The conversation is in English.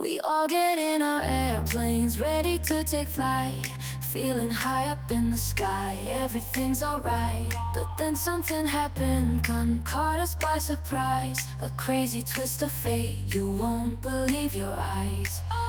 We all get in our airplanes, ready to take flight, feeling high up in the sky, everything's alright. But then something happened, caught us by surprise. A crazy twist of fate, you won't believe your eyes.